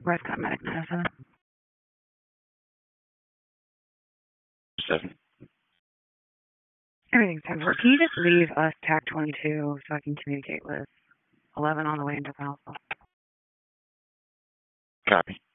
Prescott Medic 907. 7. Everything's 10-4. Can you just leave us TAC 22 so I can communicate with 11 on the way into the hospital? Copy.